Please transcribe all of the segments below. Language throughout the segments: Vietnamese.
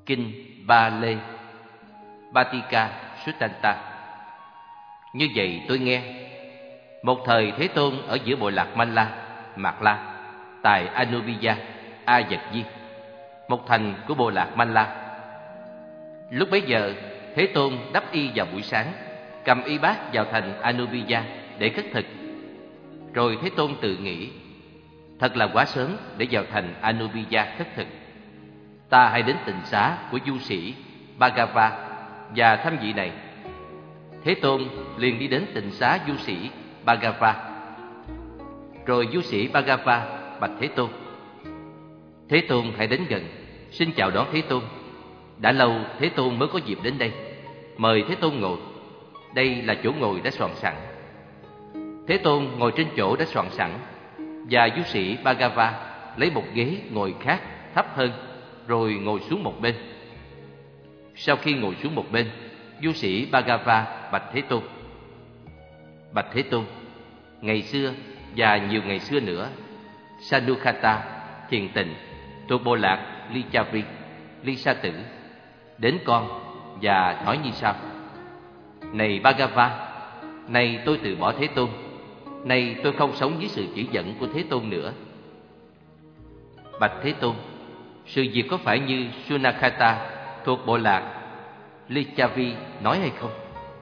Kinh Ba Lê Batika Suttanta. Như vậy tôi nghe, một thời Thế Tôn ở giữa bộ lạc Malla, Mạt La, tại Anubiya, A Dật Di, một thành của bộ lạc Malla. Lúc bấy giờ, Thế Tôn đắp y vào buổi sáng, cầm y bát vào thành Anubiya để khất thực. Rồi Thế Tôn tự nghĩ, thật là quá sớm để vào thành Anubiya khất thực. Ta hãy đến tịnh xá của du sĩ Bhagava và thăm vị này. Thế Tôn liền đi đến tịnh xá du sĩ Bhagava. Rồi du sĩ Bhagava bạch Thế Tôn: Thế Tôn hãy đến gần, xin chào đón Thế Tôn. Đã lâu Thế Tôn mới có dịp đến đây, mời Thế Tôn ngồi. Đây là chỗ ngồi đã soạn sẵn. Thế Tôn ngồi trên chỗ đã soạn sẵn, và du sĩ Bhagava lấy một ghế ngồi khác thấp hơn, rồi ngồi xuống một bên. Sau khi ngồi xuống một bên, du sĩ Bhagava bạch Thế Tôn: Bạch Thế Tôn, ngày xưa và nhiều ngày xưa nữa, Sanukata thiền tịnh thuộc bộ lạc Lichavi, Ly Sa Tử đến con và nói như sau: Này Bhagava, nay tôi từ bỏ Thế Tôn. Nay tôi không sống dưới sự chỉ dẫn của Thế Tôn nữa. Bạch Thế Tôn, sự việc có phải như Sunakata thuộc bộ lạc Lichavi nói hay không?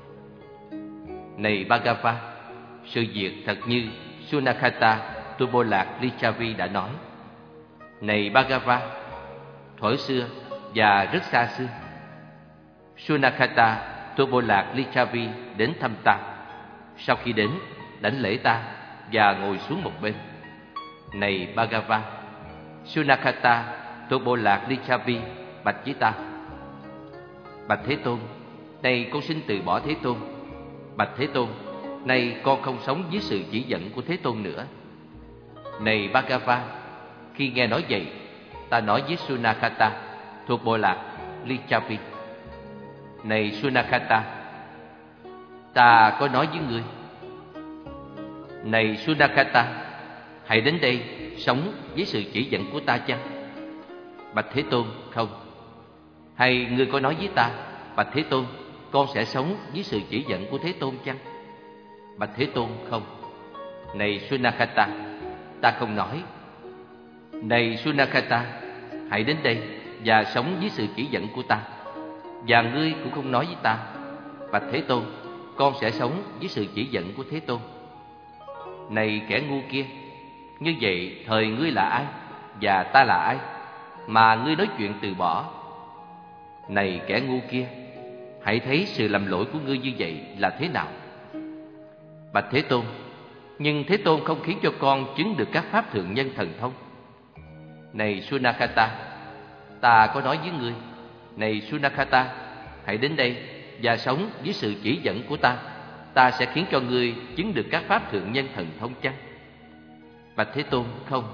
Này Bhagava, sự việc thật như Sunakata thuộc bộ lạc Lichavi đã nói. Này Bhagava, thuở xưa và rất xa xưa, Sunakata thuộc bộ lạc Lichavi đến thăm ta. Sau khi đến, đảnh lễ ta và ngồi xuống một bên. Này Bhagava, Sunakata thuộc bộ lạc Lichavi bạch với ta: Bạch Thế Tôn, nay con xin từ bỏ Thế Tôn. Bạch Thế Tôn, nay con không sống dưới sự chỉ dẫn của Thế Tôn nữa. Này Bhagava, khi nghe nói vậy, ta nói với Sunakata thuộc bộ lạc Lichavi: Này Sunakata, ta có nói với ngươi. Này Sunakata, hãy đến đây sống với sự chỉ dẫn của ta chăng? Bạch Thế Tôn, không. Hay ngươi có nói với ta: Bạch Thế Tôn, con sẽ sống với sự chỉ dẫn của Thế Tôn chăng? Bạch Thế Tôn, không. Này Sunakata, ta không nói. Này Sunakata, hãy đến đây và sống với sự chỉ dẫn của ta. Và ngươi cũng không nói với ta: Bạch Thế Tôn, con sẽ sống với sự chỉ dẫn của Thế Tôn. Này kẻ ngu kia, như vậy thời ngươi là ai và ta là ai mà ngươi nói chuyện từ bỏ? Này kẻ ngu kia, hãy thấy sự lầm lỗi của ngươi như vậy là thế nào. Bạch Thế Tôn, nhưng Thế Tôn không khiến cho con chứng được các pháp thượng nhân thần thông. Này Sunakata, ta có nói với ngươi. Này Sunakata, hãy đến đây và sống với sự chỉ dẫn của ta. Ta sẽ khiến cho ngươi chứng được các pháp thượng nhân thần thông chăng? Bạch Thế Tôn, không.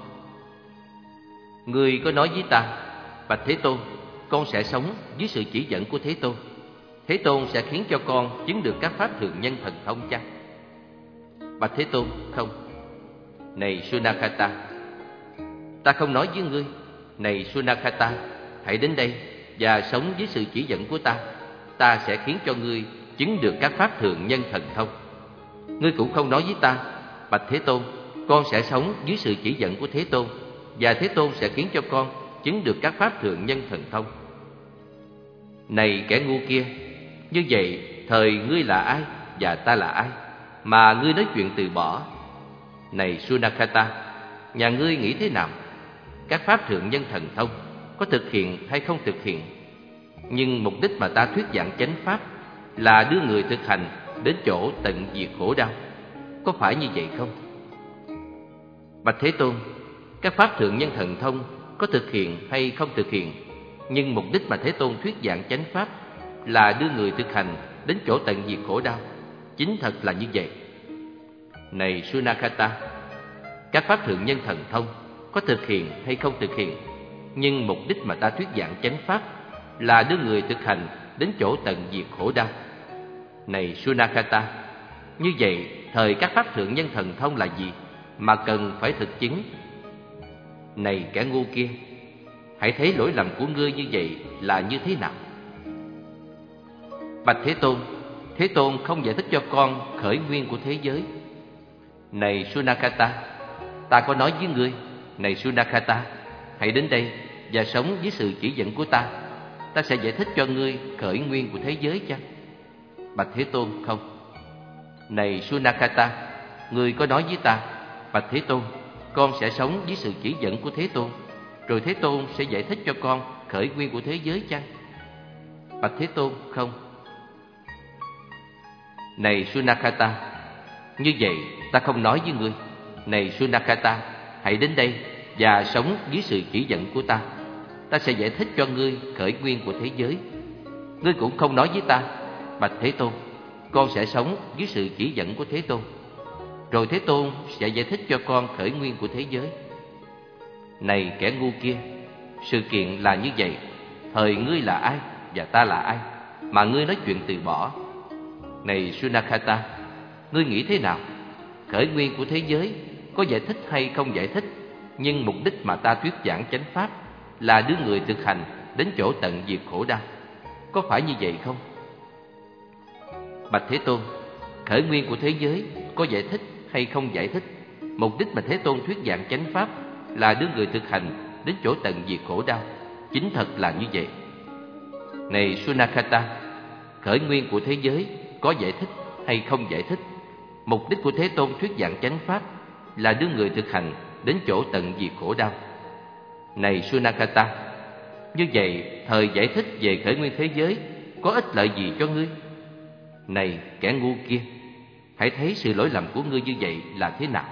Ngươi có nói với ta: Bạch Thế Tôn, con sẽ sống dưới sự chỉ dẫn của Thế Tôn. Thế Tôn sẽ khiến cho con chứng được các pháp thượng nhân thần thông chăng? Bạch Thế Tôn, không. Này Sunakata, ta không nói với ngươi. Này Sunakata, hãy đến đây và sống dưới sự chỉ dẫn của ta. Ta sẽ khiến cho ngươi chứng được các pháp thượng nhân thần thông. Ngươi cũng không nói với ta: Bạch Thế Tôn, con sẽ sống dưới sự chỉ dẫn của Thế Tôn, và Thế Tôn sẽ khiến cho con chứng được các pháp thượng nhân thần thông. Này kẻ ngu kia, như vậy thời ngươi là ai và ta là ai mà ngươi nói chuyện từ bỏ? Này Sunakata, nhà ngươi nghĩ thế nào? Các pháp thượng nhân thần thông có thực hiện hay không thực hiện? Nhưng mục đích mà ta thuyết giảng chánh pháp là đưa người thực hành đến chỗ tận diệt khổ đau. Có phải như vậy không? Bạch Thế Tôn, các pháp thượng nhân thần thông có thực hiện hay không thực hiện? Nhưng mục đích mà Thế Tôn thuyết giảng chánh pháp là đưa người thực hành đến chỗ tận diệt khổ đau. Chính thật là như vậy. Này Sunakata, các pháp thượng nhân thần thông có thực hiện hay không thực hiện? Nhưng mục đích mà ta thuyết giảng chánh pháp là đưa người thực hành đến chỗ tận diệt khổ đau. Này Sunakata, như vậy thời các pháp thượng nhân thần thông là gì mà cần phải thực chứng? Này kẻ ngu kia, hãy thấy lỗi lầm của ngươi như vậy là như thế nào. Bạch Thế Tôn không giải thích cho con khởi nguyên của thế giới. Này Sunakata, ta có nói với ngươi, này Sunakata, hãy đến đây và sống với sự chỉ dẫn của ta. Ta sẽ giải thích cho ngươi khởi nguyên của thế giới chăng? Bạch Thế Tôn, không. Này Sunakata, ngươi có nói với ta, Bạch Thế Tôn, con sẽ sống với sự chỉ dẫn của Thế Tôn, rồi Thế Tôn sẽ giải thích cho con khởi nguyên của thế giới chăng? Bạch Thế Tôn, không. Này Sunakata, như vậy ta không nói với ngươi, này Sunakata, hãy đến đây và sống dưới sự chỉ dẫn của ta. Ta sẽ giải thích cho ngươi khởi nguyên của thế giới. Ngươi cũng không nói với ta, Bạch Thế Tôn, con sẽ sống dưới sự chỉ dẫn của Thế Tôn, rồi Thế Tôn sẽ giải thích cho con khởi nguyên của thế giới. Này kẻ ngu kia, sự kiện là như vậy. Thời ngươi là ai và ta là ai mà ngươi nói chuyện từ bỏ? Này Sunakata, ngươi nghĩ thế nào? Khởi nguyên của thế giới có giải thích hay không giải thích, nhưng mục đích mà ta thuyết giảng chánh pháp là đưa người thực hành đến chỗ tận diệt khổ đau. Có phải như vậy không? Bạch Thế Tôn, khởi nguyên của thế giới có giải thích hay không giải thích, mục đích mà Thế Tôn thuyết giảng chánh pháp là đưa người thực hành đến chỗ tận diệt khổ đau. Chính thật là như vậy. Này Sunakata, khởi nguyên của thế giới có giải thích hay không giải thích, mục đích của Thế Tôn thuyết giảng chánh pháp là đưa người thực hành đến chỗ tận diệt khổ đau. Này Sunakata, như vậy thời giải thích về khởi nguyên thế giới có ích lợi gì cho ngươi? Này kẻ ngu kia, hãy thấy sự lỗi lầm của ngươi như vậy là thế nào.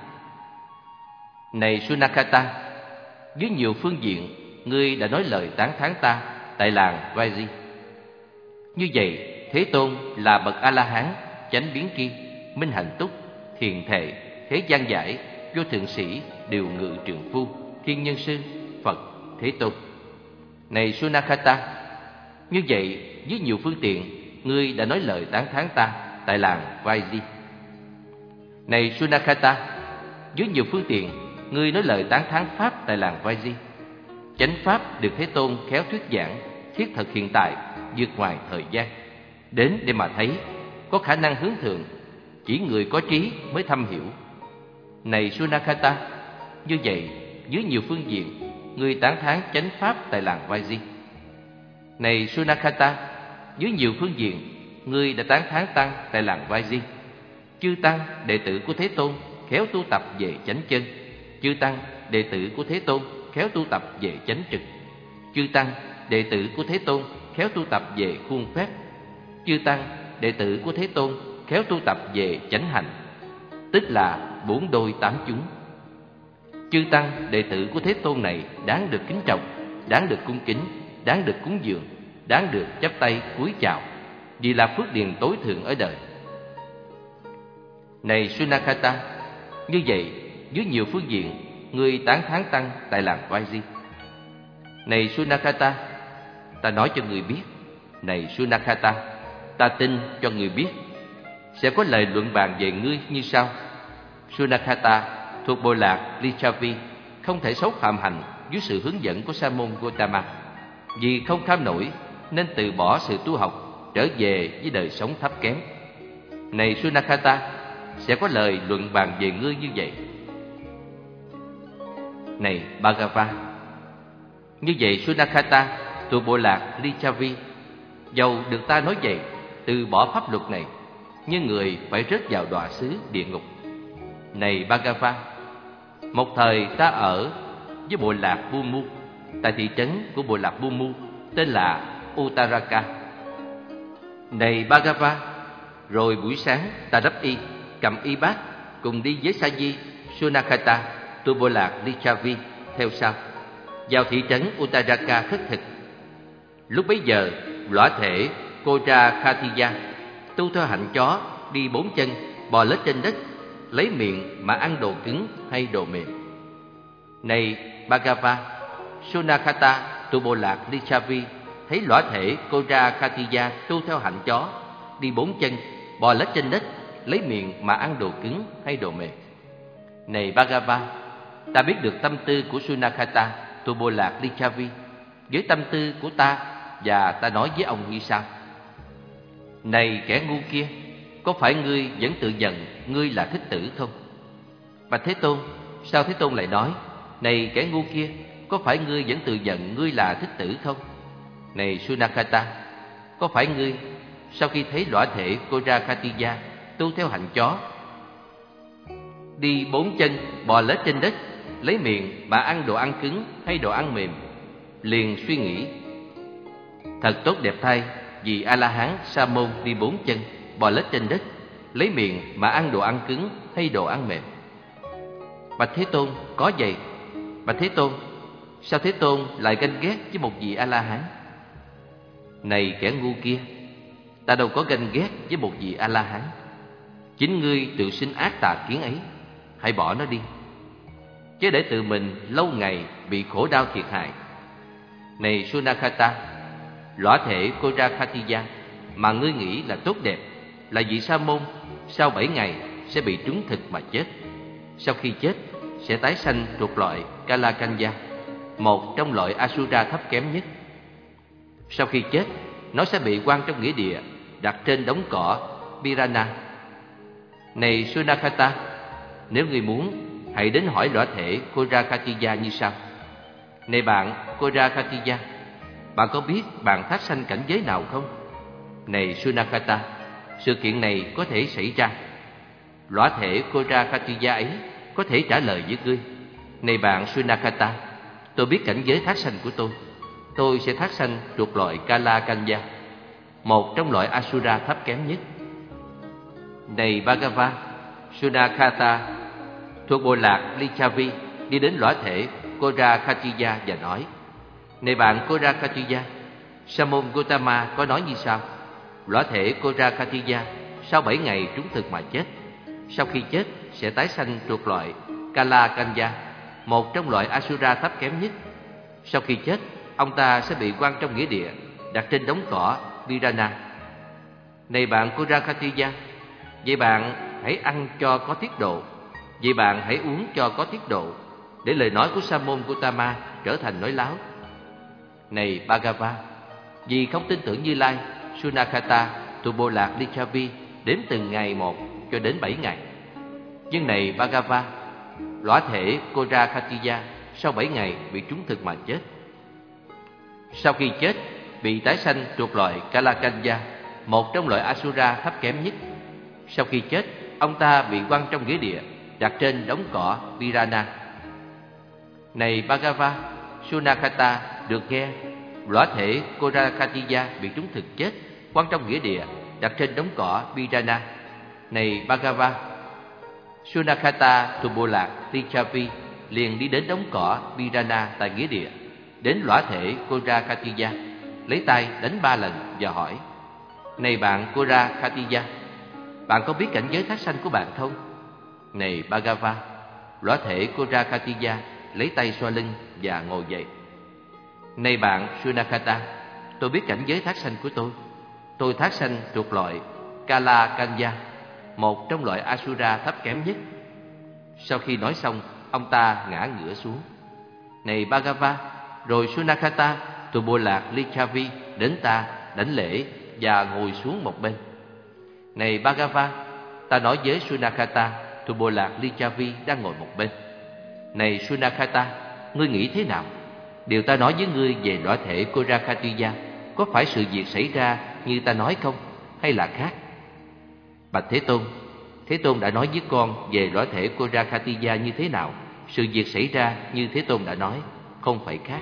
Này Sunakata, với nhiều phương diện ngươi đã nói lời tán thán ta tại làng Vaiji. Như vậy Thế Tôn là bậc A-la-hán, chánh biến tri, minh hạnh túc, thiền thệ, thế gian giải, vô thượng sĩ, điều ngự trượng phu, thiên nhân sư, Phật, Thế Tôn. Này Sunakata, như vậy với nhiều phương tiện ngươi đã nói lời tán thán ta tại làng Vaiji. Này Sunakata, với nhiều phương tiện ngươi nói lời tán thán pháp tại làng Vaiji. Chánh pháp được Thế Tôn khéo thuyết giảng, thiết thực hiện tại, vượt ngoài thời gian, đến để mà thấy, có khả năng hướng thượng, chỉ người có trí mới thâm hiểu. Này Sunakata, như vậy dưới nhiều phương diện ngươi tán thán chánh pháp tại làng Vaiji. Này Sunakata, dưới nhiều phương diện ngươi đã tán thán tăng tại làng Vaiji. Chư tăng đệ tử của Thế Tôn khéo tu tập về chánh chân. Chư tăng đệ tử của Thế Tôn khéo tu tập về chánh trực. Chư tăng đệ tử của Thế Tôn khéo tu tập về khuôn phép. Chư tăng đệ tử của Thế Tôn khéo tu tập về chánh hạnh, tức là 4 đôi 8 chúng. Chư tăng đệ tử của Thế Tôn này đáng được kính trọng, đáng được cung kính, đáng được cúng dường, đáng được chắp tay cúi chào, vì là phước điền tối thượng ở đời. Này Sunakata, như vậy dưới nhiều phương diện ngươi tán thán tăng tại làng Vaiji. Này Sunakata, ta nói cho người biết. Này Sunakata, ta tin cho người biết. Sẽ có lời luận bàn về ngươi như sau. Sunakata thuộc bộ lạc Lichavi không thể xấu phạm hành dưới sự hướng dẫn của Sa môn Gotama. Vì không kham nổi nên từ bỏ sự tu học, trở về với đời sống thấp kém. Này Sunakata, sẽ có lời luận bàn về ngươi như vậy. Này Bhagava, như vậy Sunakata thuộc bộ lạc Lichavi, dầu được ta nói vậy, từ bỏ pháp luật này, nhưng người phải rớt vào đọa xứ địa ngục. Này Bhagava, một thời ta ở với bộ lạc Bumu, tại thị trấn của bộ lạc Bumu tên là Uttaraka. Này Bhagava, rồi buổi sáng ta đắp y, cầm y bát, cùng đi với sa di Sunakata thuộc bộ lạc Lichavi theo sau, vào thị trấn Uttaraka khất thực. Lúc bấy giờ, lõa thể Koja Khatija tu theo hạnh chó, đi 4 chân, bò lết trên đất, lấy miệng mà ăn đồ cứng hay đồ mềm. Này Bhagava, Sunakata thuộc bộ lạc Lichavi thấy lõa thể Koja Khatija tu theo hạnh chó, đi 4 chân, bò lết trên đất, lấy miệng mà ăn đồ cứng hay đồ mềm. Này Bhagava, ta biết được tâm tư của Sunakata thuộc bộ lạc Lichavi, với tâm tư của ta, và ta nói với ông như sau: Này kẻ ngu kia, có phải ngươi vẫn tự nhận ngươi là Thích Tử không? Bạch Thế Tôn, sao Thế Tôn lại nói: Này kẻ ngu kia, có phải ngươi vẫn tự nhận ngươi là Thích Tử không? Này Sunakata, có phải ngươi sau khi thấy lõa thể Korakatiya tu theo hạnh chó, đi 4 chân bò lết trên đất, lấy miệng mà ăn đồ ăn cứng hay đồ ăn mềm, liền suy nghĩ: Thật tốt đẹp thay, vì A-la-hán Sa môn đi 4 chân bò lết trên đất, lấy miệng mà ăn đồ ăn cứng hay đồ ăn mềm? Bạch Thế Tôn, có vậy. Bạch Thế Tôn, sao Thế Tôn lại ganh ghét với một vị A-la-hán? Này kẻ ngu kia, ta đâu có ganh ghét với một vị A-la-hán. Chính ngươi tự sinh ác tà kiến ấy, hãy bỏ nó đi, chứ để tự mình lâu ngày bị khổ đau thiệt hại. Này Sunakata, lõa thể Korakatiya mà ngươi nghĩ là tốt đẹp, là vị sa môn, sau 7 ngày sẽ bị trúng thực mà chết. Sau khi chết sẽ tái sanh thuộc loại Kalakanya, một trong loại Asura thấp kém nhất. Sau khi chết, nó sẽ bị quăng trong nghĩa địa, đặt trên đống cỏ Pirana. Này Sunakata, nếu ngươi muốn, hãy đến hỏi lõa thể Korakatiya như sau: Này bạn Korakatiya, bạn có biết bạn thác sanh cảnh giới nào không? Này Sunakata, sự kiện này có thể xảy ra. Lõa thể Korakatiya ấy có thể trả lời với ngươi: Này bạn Sunakata, tôi biết cảnh giới thác sanh của tôi. Tôi sẽ thác sanh thuộc loại Kalakanya, một trong loại Asura thấp kém nhất. Này Bhagava, Sunakata thuộc bộ lạc Lichavi đi đến lõa thể Korakatiya và nói: Này bạn Korakatiya, Sa môn Gotama có nói như sau: Lõa thể Korakatiya sau 7 ngày trúng thực mà chết. Sau khi chết sẽ tái sanh thuộc loại Kalakanya, một trong loại Asura thấp kém nhất. Sau khi chết, ông ta sẽ bị quăng trong nghĩa địa, đặt trên đống cỏ Pirana. Này bạn Korakatiya, vậy bạn hãy ăn cho có tiết độ, vậy bạn hãy uống cho có tiết độ, để lời nói của Sa môn Gotama trở thành nói láo. Này Bhagava, vì không tin tưởng Như Lai, Sunakata thuộc bộ lạc Lichavi đếm từng ngày một cho đến 7 ngày. Nhưng này Bhagava, lõa thể Korakatiya sau 7 ngày bị trúng thực mà chết. Sau khi chết, bị tái sanh thuộc loại Kalakanya, một trong loại Asura thấp kém nhất. Sau khi chết, ông ta bị quăng trong nghĩa địa, đặt trên đống cỏ Pirana. Này Bhagava, Sunakata được nghe lõa thể Korakatiya bị trúng thực chết, quăng trong nghĩa địa, đặt trên đống cỏ Pirana. Này Bhagava, Sunakata thuộc bộ lạc Lichavi liền đi đến đống cỏ Pirana tại nghĩa địa, đến lõa thể Korakatiya, lấy tay đánh 3 lần và hỏi: Này bạn Korakatiya, bạn có biết cảnh giới thác sanh của bạn không? Này Bhagava, lõa thể Korakatiya lấy tay xoa lưng và ngồi dậy. Này bạn Sunakata, tôi biết cảnh giới thác sanh của tôi. Tôi thác sanh thuộc loại Kalakanya, một trong loại Asura thấp kém nhất. Sau khi nói xong, ông ta ngã ngửa xuống. Này Bhagava, rồi Sunakata thuộc bộ lạc Lichavi đến ta đảnh lễ và ngồi xuống một bên. Này Bhagava, ta nói với Sunakata thuộc bộ lạc Lichavi đang ngồi một bên: Này Sunakata, ngươi nghĩ thế nào? Điều ta nói với ngươi về lõa thể Korakatiya có phải sự việc xảy ra như ta nói không, hay là khác? Bạch Thế Tôn, Thế Tôn đã nói với con về lõa thể Korakatiya như thế nào, sự việc xảy ra như Thế Tôn đã nói, không phải khác.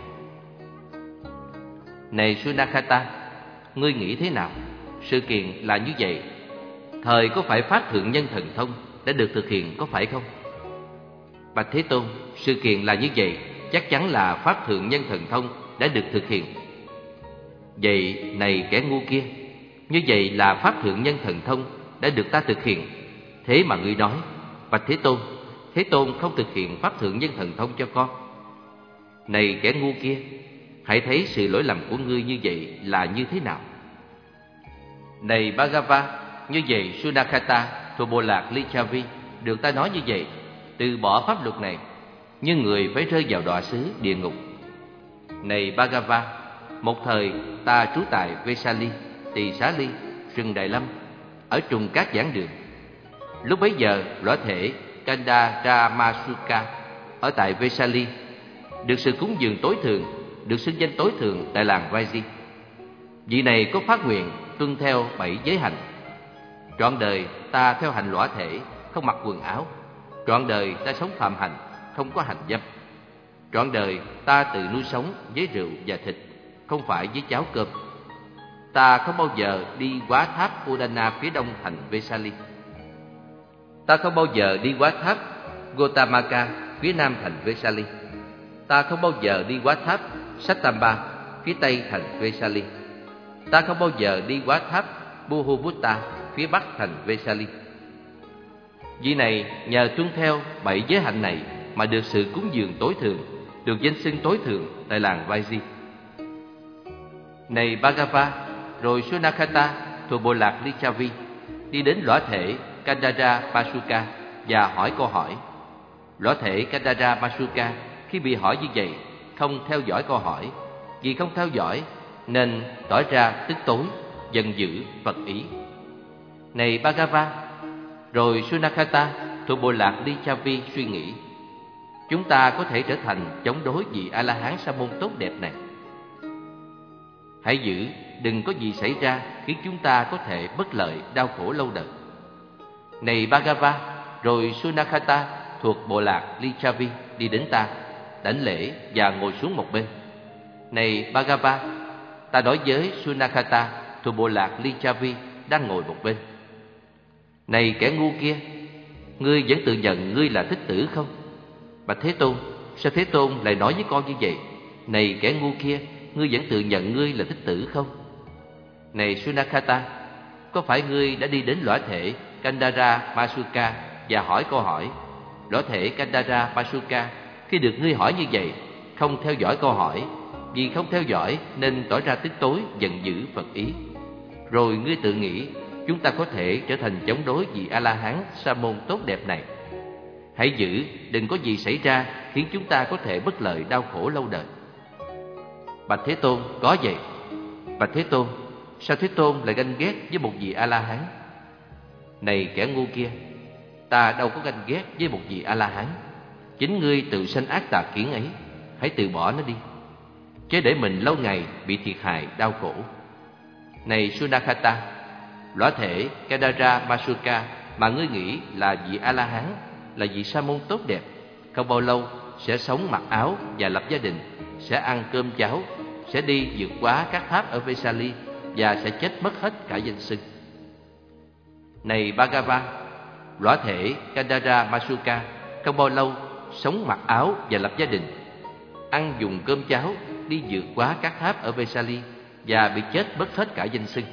Này Sunakata, ngươi nghĩ thế nào? Sự kiện là như vậy. Thời có phải Pháp Thượng Nhân Thần Thông đã được thực hiện có phải không? Bạch Thế Tôn, sự kiện là như vậy, chắc chắn là Pháp Thượng Nhân Thần Thông đã được thực hiện. Vậy này kẻ ngu kia, như vậy là Pháp Thượng Nhân Thần Thông đã được ta thực hiện. Thế mà ngươi nói: Bạch Thế Tôn, Thế Tôn không thực hiện Pháp Thượng Nhân Thần Thông cho con. Này kẻ ngu kia, hãy thấy sự lỗi lầm của ngươi như vậy là như thế nào. Này Bhagava, như vậy Sunakata thuộc bộ lạc Lichavi được ta nói như vậy, từ bỏ pháp luật này, nhưng người phải rơi vào đọa xứ địa ngục. Này Bhagava, một thời ta trú tại Vesali, Tỳ Xá Ly, rừng Đại Lâm, ở trùng các giảng đường. Lúc bấy giờ, lõa thể Kandaramasuka ở tại Vesali được sự cúng dường tối thượng, được xưng danh tối thượng tại làng Vaiji. Vị này có phát nguyện tuân theo 7 giới hạnh. Trọn đời ta theo hạnh lõa thể, không mặc quần áo. Trọn đời ta sống phạm hạnh, không có hành dâm. Trọn đời ta tự nuôi sống với rượu và thịt, không phải với cháo cơm. Ta không bao giờ đi quá tháp Udana phía đông thành Vesali. Ta không bao giờ đi quá tháp Gotamaka phía nam thành Vesali. Ta không bao giờ đi quá tháp Sattamba phía tây thành Vesali. Ta không bao giờ đi quá tháp Buhubutta phía bắc thành Vesali. Vì này nhờ tuân theo 7 giới hạnh này mà được sự cúng dường tối thượng, được danh xưng tối thượng tại làng Vaiji. Này Bhagava, rồi Sunakata thuộc bộ lạc Lichavi đi đến lõa thể Kandaramasuka và hỏi câu hỏi. Lõa thể Kandaramasuka khi bị hỏi như vậy không theo dõi câu hỏi. Vì không theo dõi nên tỏ ra tức tối, giận dữ, phật ý. Này Bhagava, rồi Sunakata thuộc bộ lạc Lichavi suy nghĩ, chúng ta có thể trở thành chống đối vị A-la-hán sa môn tốt đẹp này. Hãy giữ, đừng có gì xảy ra khiến chúng ta có thể bất lợi, đau khổ lâu đời. Này Bhagava, rồi Sunakata thuộc bộ lạc Lichavi đi đến ta, đảnh lễ và ngồi xuống một bên. Này Bhagava, ta nói với Sunakata thuộc bộ lạc Lichavi đang ngồi một bên. Này kẻ ngu kia, ngươi vẫn tự nhận ngươi là thích tử không? Bạch Thế Tôn, sao Thế Tôn lại nói với con như vậy? Này kẻ ngu kia, ngươi vẫn tự nhận ngươi là thích tử không? Này Sunakata, có phải ngươi đã đi đến lõa thể Kandaramasuka và hỏi câu hỏi? Lõa thể Kandaramasuka khi được ngươi hỏi như vậy không theo dõi câu hỏi. Vì không theo dõi nên tỏ ra tức tối, giận dữ, phật ý. Rồi ngươi tự nghĩ chúng ta có thể trở thành chống đối vị A-la-hán sa môn tốt đẹp này. Hãy giữ, đừng có gì xảy ra khiến chúng ta có thể bất lợi, đau khổ lâu đời. Bạch Thế Tôn, có vậy. Bạch Thế Tôn, sao Thế Tôn lại ganh ghét với một vị A-la-hán? Này kẻ ngu kia, ta đâu có ganh ghét với một vị A-la-hán. Chính ngươi tự sanh ác tà kiến ấy, hãy từ bỏ nó đi, chứ để mình lâu ngày bị thiệt hại, đau khổ. Này Sunakata, lõa thể Kandaramasuka mà ngươi nghĩ là vị A-la-hán, là vị sa môn tốt đẹp, không bao lâu sẽ sống mặc áo và lập gia đình, sẽ ăn cơm cháo, sẽ đi vượt quá các tháp ở Vesali và sẽ chết mất hết cả danh xưng. Này Bhagava, lõa thể Kandaramasuka không bao lâu sống mặc áo và lập gia đình, ăn dùng cơm cháo, đi vượt quá các tháp ở Vesali và bị chết mất hết cả danh xưng.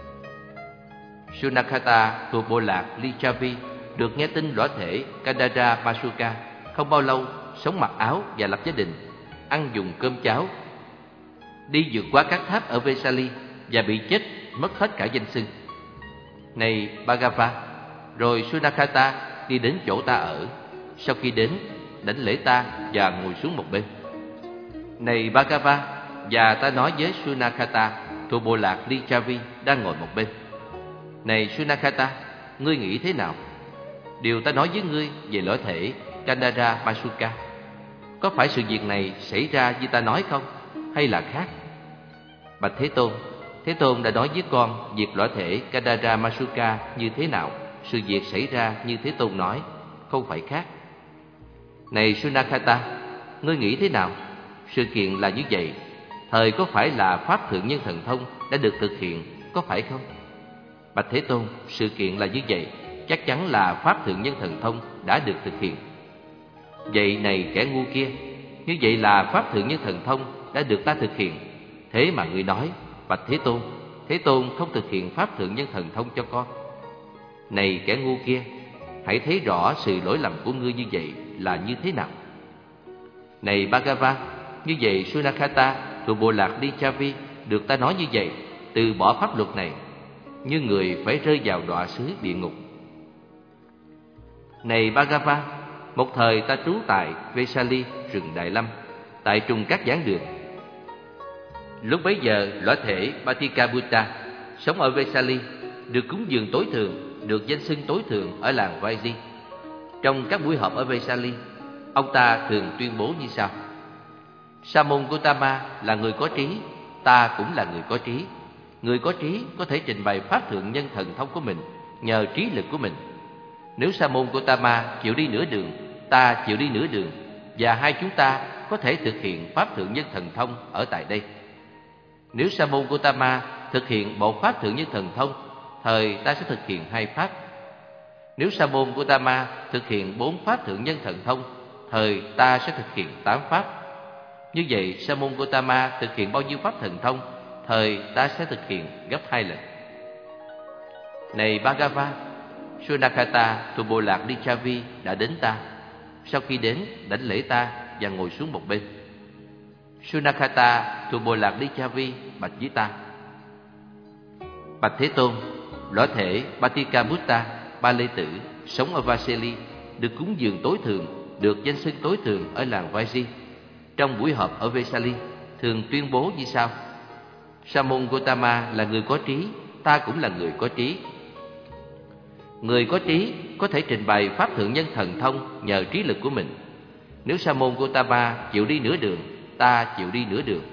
Sunakata thuộc bộ lạc Lichavi được nghe tin lõa thể Kandaramasuka không bao lâu sống mặc áo và lập gia đình, ăn dùng cơm cháo, đi vượt qua các tháp ở Vesali và bị chết mất hết cả danh xưng. Này Bhagava, rồi Sunakata đi đến chỗ ta ở. Sau khi đến, đảnh lễ ta và ngồi xuống một bên. Này Bhagava, và ta nói với Sunakata thuộc bộ lạc Lichavi đang ngồi một bên. Này Sunakata, ngươi nghĩ thế nào? Điều ta nói với ngươi về lõa thể Kandaramasuka, có phải sự việc này xảy ra như ta nói không, hay là khác? Bạch Thế Tôn, Thế Tôn đã nói với con việc lõa thể Kandaramasuka như thế nào, sự việc xảy ra như Thế Tôn nói, không phải khác. Này Sunakata, ngươi nghĩ thế nào? Sự kiện là như vậy, thời có phải là Pháp Thượng Nhân Thần Thông đã được thực hiện, có phải không? Bạch Thế Tôn, sự kiện là như vậy, chắc chắn là Pháp Thượng Nhân Thần Thông đã được thực hiện. Vậy này kẻ ngu kia, như vậy là Pháp Thượng Nhân Thần Thông đã được ta thực hiện. Thế mà ngươi nói, Bạch Thế Tôn, Thế Tôn không thực hiện Pháp Thượng Nhân Thần Thông cho con. Này kẻ ngu kia, hãy thấy rõ sự lỗi lầm của ngươi như vậy là như thế nào. Này Bhagava, như vậy Sunakata thuộc bộ lạc Lichavi được ta nói như vậy, từ bỏ pháp luật này, như người phải rơi vào đọa xứ địa ngục. Này Bhagava, một thời ta trú tại Vesali, rừng Đại Lâm, tại trùng các giảng đường. Lúc bấy giờ, lõa thể Paticabutta sống ở Vesali, được cúng dường tối thượng, được danh xưng tối thượng ở làng Vaiji. Trong các buổi họp ở Vesali, ông ta thường tuyên bố như sau: Sa môn Gautama là người có trí, ta cũng là người có trí. Người có trí có thể trình bày pháp thượng nhân thần thông của mình nhờ trí lực của mình. Nếu Sa môn Gautama chịu đi nửa đường, ta chịu đi nửa đường, và hai chúng ta có thể thực hiện pháp thượng nhân thần thông ở tại đây. Nếu Sa môn Gautama thực hiện bộ pháp thượng nhân thần thông, thời ta sẽ thực hiện hai pháp. Nếu Sa môn Gautama thực hiện 4 pháp thượng nhân thần thông, thời ta sẽ thực hiện 8 pháp. Như vậy, Sa môn Gautama thực hiện bao nhiêu pháp thần thông, thời ta sẽ thực hiện gấp 2 lần. Này Bhagava, Sunakata thuộc bộ lạc Lichavi đã đến ta. Sau khi đến, đảnh lễ ta và ngồi xuống một bên. Sunakata thuộc bộ lạc Lichavi bạch với ta: Bạch Thế Tôn, lõa thể Paticabutta Ba Lê Tử sống ở Vaseli, được cúng dường tối thượng, được danh xưng tối thượng ở làng Vaiji. Trong buổi họp ở Vesali, thường tuyên bố như sau: Sa môn Gautama là người có trí, ta cũng là người có trí. Người có trí có thể trình bày pháp thượng nhân thần thông nhờ trí lực của mình. Nếu Sa môn Gautama chịu đi nửa đường, ta chịu đi nửa đường,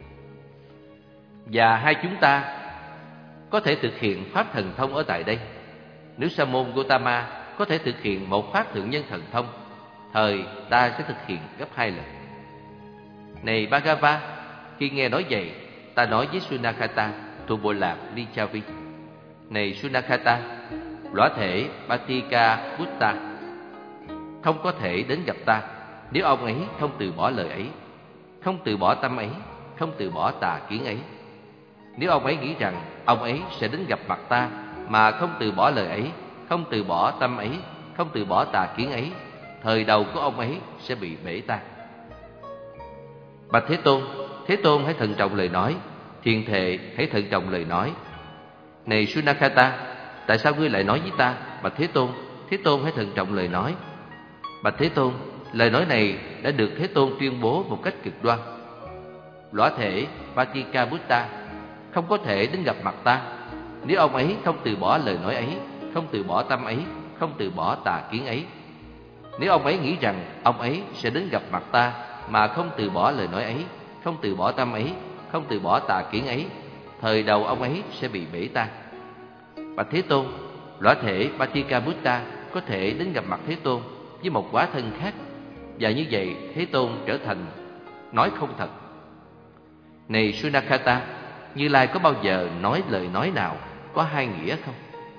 và hai chúng ta có thể thực hiện pháp thần thông ở tại đây. Nếu Sa môn Gautama có thể thực hiện một pháp thượng nhân thần thông, thời ta sẽ thực hiện gấp 2 lần. Này Bhagava, khi nghe nói vậy, ta nói với Sunakata thuộc bộ lạc Lichavi: Này Sunakata, lõa thể Paticabutta không có thể đến gặp ta nếu ông ấy không từ bỏ lời ấy, không từ bỏ tâm ấy, không từ bỏ tà kiến ấy. Nếu ông ấy nghĩ rằng ông ấy sẽ đến gặp mặt ta mà không từ bỏ lời ấy, không từ bỏ tâm ấy, không từ bỏ tà kiến ấy, thời đầu của ông ấy sẽ bị bể tan. Bạch Thế Tôn hãy thận trọng lời nói, thiền thệ hãy thận trọng lời nói. Này Sunakata, tại sao ngươi lại nói với ta? Bạch Thế Tôn hãy thận trọng lời nói. Bạch Thế Tôn, lời nói này đã được Thế Tôn tuyên bố một cách cực đoan. Lõa thể Paticabutta không có thể đến gặp mặt ta nếu ông ấy không từ bỏ lời nói ấy, không từ bỏ tâm ấy, không từ bỏ tà kiến ấy. Nếu ông ấy nghĩ rằng ông ấy sẽ đến gặp mặt ta mà không từ bỏ lời nói ấy, không từ bỏ tâm ấy, không từ bỏ tà kiến ấy, thời đầu ông ấy sẽ bị bể tan. Bạch Thế Tôn, lõa thể Paticabutta có thể đến gặp mặt Thế Tôn với một hóa thân khác, và như vậy Thế Tôn trở thành nói không thật. Này Sunakata, Như Lai có bao giờ nói lời nói nào có hai nghĩa không?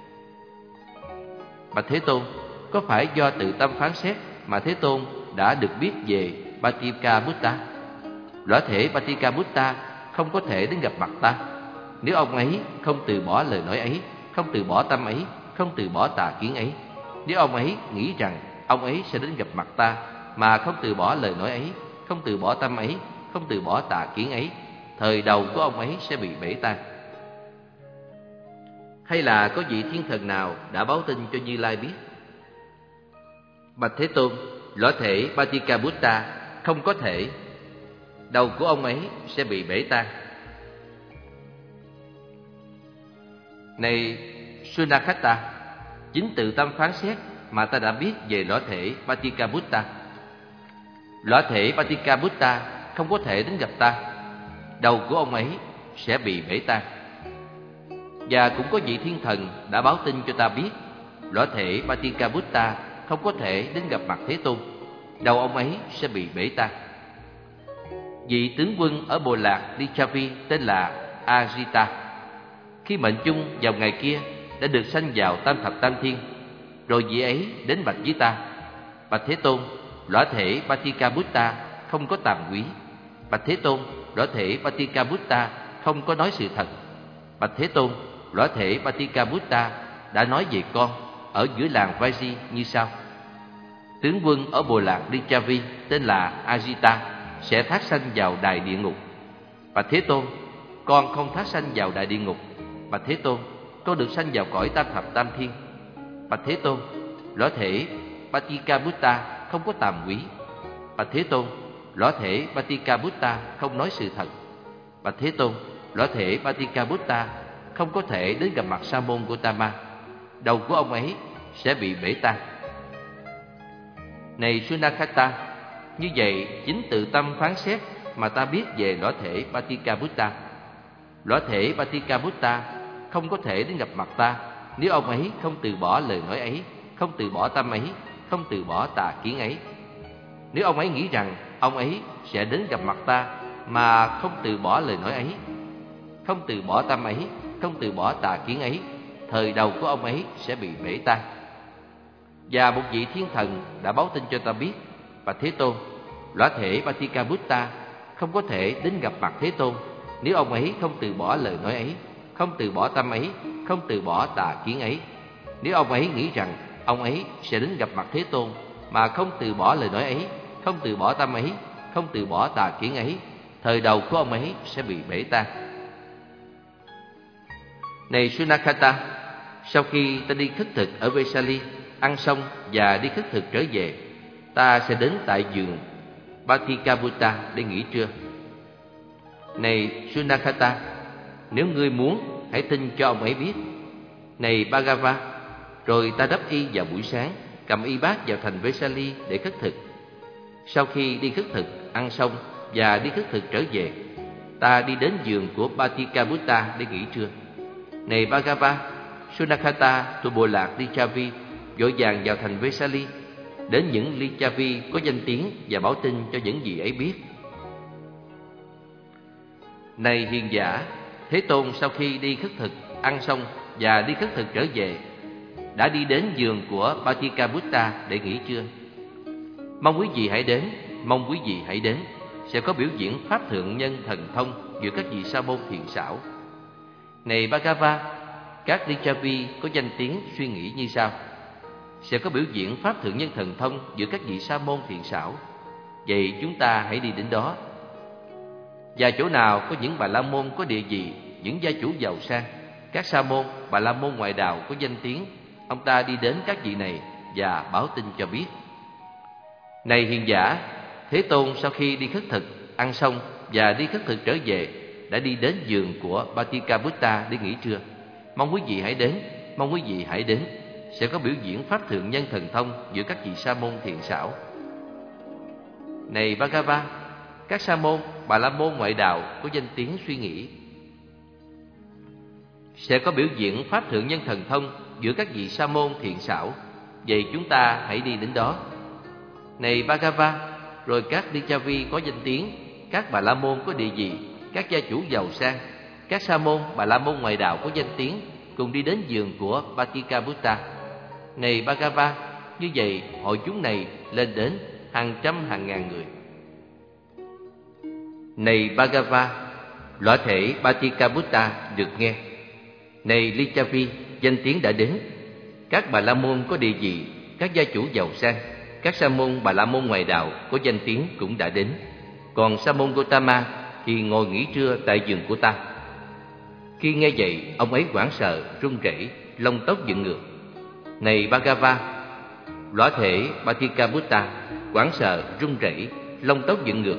Bạch Thế Tôn, có phải do tự tâm phán xét mà Thế Tôn đã được biết về Paticabutta? Lõa thể Paticabutta không có thể đến gặp mặt ta nếu ông ấy không từ bỏ lời nói ấy, không từ bỏ tâm ấy, không từ bỏ tà kiến ấy. Nếu ông ấy nghĩ rằng ông ấy sẽ đến gặp mặt ta mà không từ bỏ lời nói ấy, không từ bỏ tâm ấy, không từ bỏ tà kiến ấy, thời đầu của ông ấy sẽ bị bể tan. Hay là có vị thiên thần nào đã báo tin cho Như Lai biết? Bạch Thế Tôn, lõa thể Paticabutta không có thể, đầu của ông ấy sẽ bị bể tan. Này Sunakata, chính tự tâm phán xét mà ta đã biết về lõa thể Paticabutta. Lõa thể Paticabutta không có thể đến gặp ta, đầu của ông ấy sẽ bị bể tan. Và cũng có vị thiên thần đã báo tin cho ta biết lõa thể Paticabutta không có thể đến gặp mặt Thế Tôn, đầu ông ấy sẽ bị bể tan. Vị tướng quân ở bộ lạc Lichavi tên là Ajita, khi mệnh chung vào ngày kia đã được sanh vào tam thập tam thiên, rồi vị ấy đến bạch với ta: Bạch Thế Tôn, lõa thể Paticabutta không có tàm quý. Bạch Thế Tôn, lõa thể Paticabutta không có nói sự thật. Bạch Thế Tôn, lõa thể Paticabutta đã nói về con ở giữa làng Vaiji như sau: Tướng quân ở bộ lạc Lichavi tên là Ajita sẽ thác sanh vào đài địa ngục. Bạch Thế Tôn, con không thác sanh vào đài địa ngục. Bạch Thế Tôn, con được sanh vào cõi tam thập tam thiên. Bạch Thế Tôn, lõa thể Paticabutta không có tàm quý. Bạch Thế Tôn, lõa thể Paticabutta không nói sự thật. Bạch Thế Tôn, lõa thể Paticabutta không có thể đến gặp mặt Sa môn Gotama. Đầu của ông ấy sẽ bị bể tan. Này Sunakata, như vậy chính tự tâm phán xét mà ta biết về lõa thể Paticabutta. Lõa thể Paticabutta không có thể đến gặp mặt ta nếu ông ấy không từ bỏ lời nói ấy, không từ bỏ tâm ấy, không từ bỏ tà kiến ấy. Nếu ông ấy nghĩ rằng ông ấy sẽ đến gặp mặt ta mà không từ bỏ lời nói ấy, không từ bỏ tâm ấy, không từ bỏ tà kiến ấy, thời đầu của ông ấy sẽ bị bể tan. Và một vị thiên thần đã báo tin cho ta biết, Bạch Thế Tôn, lõa thể Paticabutta không có thể đến gặp mặt Thế Tôn nếu ông ấy không từ bỏ lời nói ấy, không từ bỏ tâm ấy, không từ bỏ tà kiến ấy. Nếu ông ấy nghĩ rằng ông ấy sẽ đến gặp mặt Thế Tôn mà không từ bỏ lời nói ấy, không từ bỏ tâm ấy, không từ bỏ tà kiến ấy, thời đầu của ông ấy sẽ bị bể tan. Này Sunakata, sau khi ta đi khất thực ở Vesali, ăn xong và đi khất thực trở về, ta sẽ đến tại vườn Paticabutta để nghỉ trưa. Này Sunakata, nếu ngươi muốn, hãy tin cho ông ấy biết. Này Bhagava, rồi ta đắp y vào buổi sáng, cầm y bát vào thành Vesali để khất thực. Sau khi đi khất thực, ăn xong và đi khất thực trở về, ta đi đến vườn của Paticabutta để nghỉ trưa. Này Bhagava, Sunakata thuộc bộ lạc Lichavi vội vàng vào thành Vesali, đến những Lichavi có danh tiếng và báo tin cho những gì ấy biết. Này hiền giả, Thế Tôn sau khi đi khất thực, ăn xong và đi khất thực trở về, đã đi đến vườn của Paticabutta để nghỉ trưa. Mong quý vị hãy đến, mong quý vị hãy đến, sẽ có biểu diễn pháp thượng nhân thần thông giữa các vị sa môn thiện xảo. Này Bhagava, các Lichavi có danh tiếng suy nghĩ như sau: sẽ có biểu diễn pháp thượng nhân thần thông giữa các vị sa môn thiện xảo. Vậy chúng ta hãy đi đến đó. Và chỗ nào có những bà la môn có địa vị, những gia chủ giàu sang, các sa môn, bà la môn ngoại đạo có danh tiếng, ông ta đi đến các vị này và báo tin cho biết. Này hiền giả, Thế Tôn sau khi đi khất thực, ăn xong và đi khất thực trở về, đã đi đến vườn của Paticabutta để nghỉ trưa. Mong quý vị hãy đến, mong quý vị hãy đến, sẽ có biểu diễn pháp thượng nhân thần thông giữa các vị sa môn thiện xảo. Này Bhagava, các sa môn, bà la môn ngoại đạo có danh tiếng suy nghĩ, sẽ có biểu diễn pháp thượng nhân thần thông giữa các vị sa môn thiện xảo. Vậy chúng ta hãy đi đến đó. Này Bhagava, rồi các Lichavi có danh tiếng, các bà la môn có địa vị, các gia chủ giàu sang, các sa môn, bà la môn ngoại đạo có danh tiếng, cùng đi đến vườn của Paticabutta. Này Bhagava, như vậy hội chúng này lên đến hàng trăm hàng ngàn người. Này Bhagava, lõa thể Paticabutta được nghe. Này Lichavi, danh tiếng đã đến, các bà la môn có địa vị, các gia chủ giàu sang, các sa môn, bà la môn ngoại đạo có danh tiếng cũng đã đến. Còn Sa môn Gotama thì ngồi nghỉ trưa tại vườn của ta. Khi nghe vậy, ông ấy hoảng sợ, run rẩy, lông tóc dựng ngược. Này Bhagava, lõa thể Paticabutta hoảng sợ, run rẩy, lông tóc dựng ngược,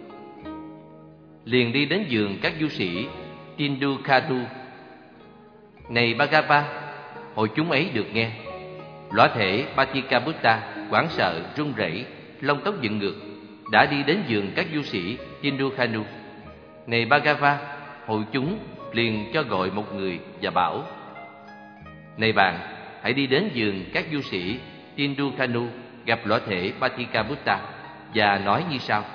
liền đi đến vườn các du sĩ Tindukhadu. Này Bhagava, hội chúng ấy được nghe. Lõa thể Paticabutta hoảng sợ, run rẩy, lông tóc dựng ngược, đã đi đến vườn các du sĩ Tindukhadu. Này Bhagava, hội chúng liền cho gọi một người và bảo: này bạn, hãy đi đến vườn các du sĩ Tindukhadu, gặp lõa thể Paticabutta và nói như sau: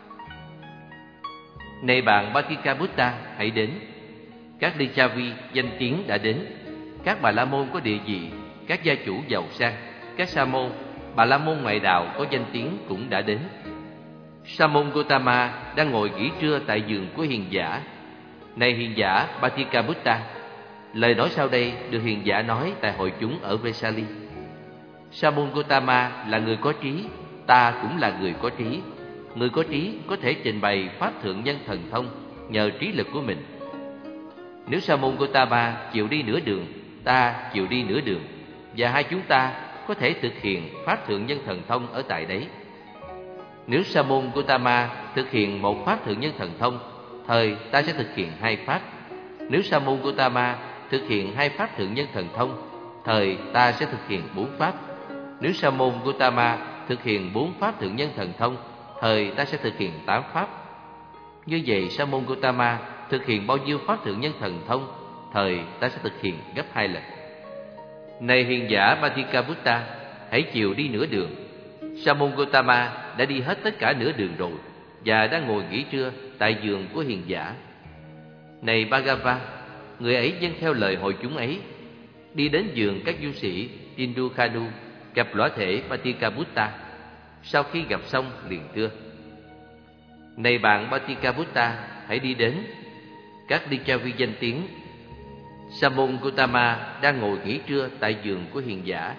này bạn Paticabutta, hãy đến. Các Lichavi danh tiếng đã đến, các bà la môn có địa vị, các gia chủ giàu sang, các sa môn, bà la môn ngoại đạo có danh tiếng cũng đã đến. Sa môn Gotama đang ngồi nghỉ trưa tại vườn của hiền giả. Này hiền giả Paticabutta, lời nói sau đây được hiền giả nói tại hội chúng ở Vesali. Sa môn Gotama là người có trí, ta cũng là người có trí. Người có trí có thể trình bày pháp thượng nhân thần thông nhờ trí lực của mình. Nếu Sa môn Gotama chịu đi nửa đường, ta chịu đi nửa đường, và hai chúng ta có thể thực hiện pháp thượng nhân thần thông ở tại đấy. Nếu Sa môn Gotama thực hiện một pháp thượng nhân thần thông, thời ta sẽ thực hiện 2 pháp. Nếu Sa môn Gotama thực hiện 2 pháp thượng nhân thần thông, thời ta sẽ thực hiện 4 pháp. Nếu Sa môn Gotama thực hiện 4 pháp thượng nhân thần thông, thời ta sẽ thực hiện 8 pháp. Như vậy Sa môn Gotama thực hiện bao nhiêu pháp thượng nhân thần thông, thời ta sẽ thực hiện gấp 2 lần. Này hiền giả Batikabutta, hãy chịu đi nửa đường. Sa môn Gotama đã đi hết tất cả nửa đường rồi và đang ngồi nghỉ trưa tại giường của hiền giả. Này Bhagava, người ấy vâng theo lời hội chúng ấy, đi đến giường các du sĩ Indukhanu, gặp lõa thể Batikabutta. Sau khi gặp xong liền thưa: Này bạn Batikabutta, hãy đi đến. Các Lichavi danh tiếng: Sa môn Gotama đang ngồi nghỉ trưa tại giường của hiền giả.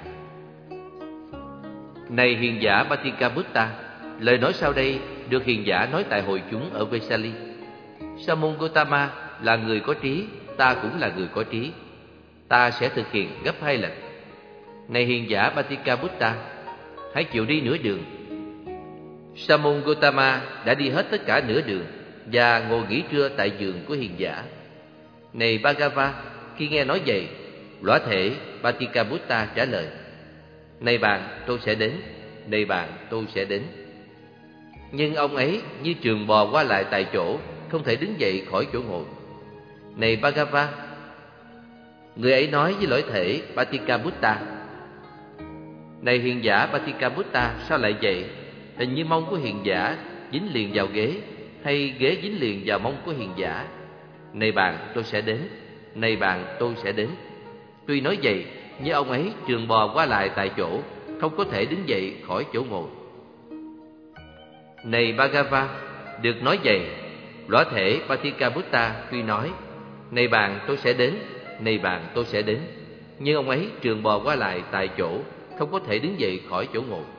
Này hiền giả Batikabutta, lời nói sau đây được hiền giả nói tại hội chúng ở Vesali. Sa môn Gotama là người có trí, ta cũng là người có trí. Ta sẽ thực hiện gấp 2 lần. Này hiền giả Batikabutta, hãy chịu đi nửa đường. Sa môn Gotama đã đi hết tất cả nửa đường và ngồi nghỉ trưa tại giường của hiền giả. Này Bhagava, khi nghe nói vậy, lõa thể Batikabutta trả lời: Này bạn, tôi sẽ đến. Này bạn, tôi sẽ đến. Nhưng ông ấy như trường bò qua lại tại chỗ, không thể đứng dậy khỏi chỗ ngồi. Này Bhagava, người ấy nói với lõa thể Batikabutta: Này hiền giả Batikabutta, sao lại vậy? Hình như mông của hiền giả dính liền vào ghế, hay ghế dính liền vào mông của hiền giả. Này bạn, tôi sẽ đến. Này bạn, tôi sẽ đến. Tuy nói vậy, nhưng ông ấy trường bò qua lại tại chỗ, không có thể đứng dậy khỏi chỗ ngồi. Này Bhagava, được nói vậy, lõa thể Batikabutta tuy nói: Này bạn, tôi sẽ đến. Này bạn, tôi sẽ đến. Nhưng ông ấy trường bò qua lại tại chỗ, không có thể đứng dậy khỏi chỗ ngồi.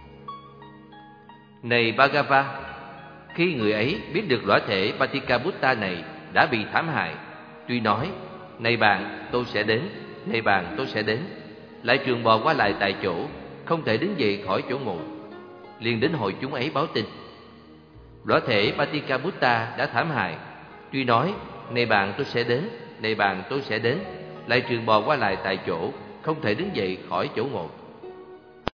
Này Bhagava, khi người ấy biết được lõa thể Batikabutta này đã bị thảm hại, tuy nói: Này bạn, tôi sẽ đến. Này bạn, tôi sẽ đến, lại trường bò qua lại tại chỗ, không thể đứng dậy khỏi chỗ ngồi, liền đến hội chúng ấy báo tin: Lõa thể Batikabutta đã thảm hại, tuy nói: Này bạn, tôi sẽ đến. Này bạn, tôi sẽ đến, lại trường bò qua lại tại chỗ, không thể đứng dậy khỏi chỗ ngồi.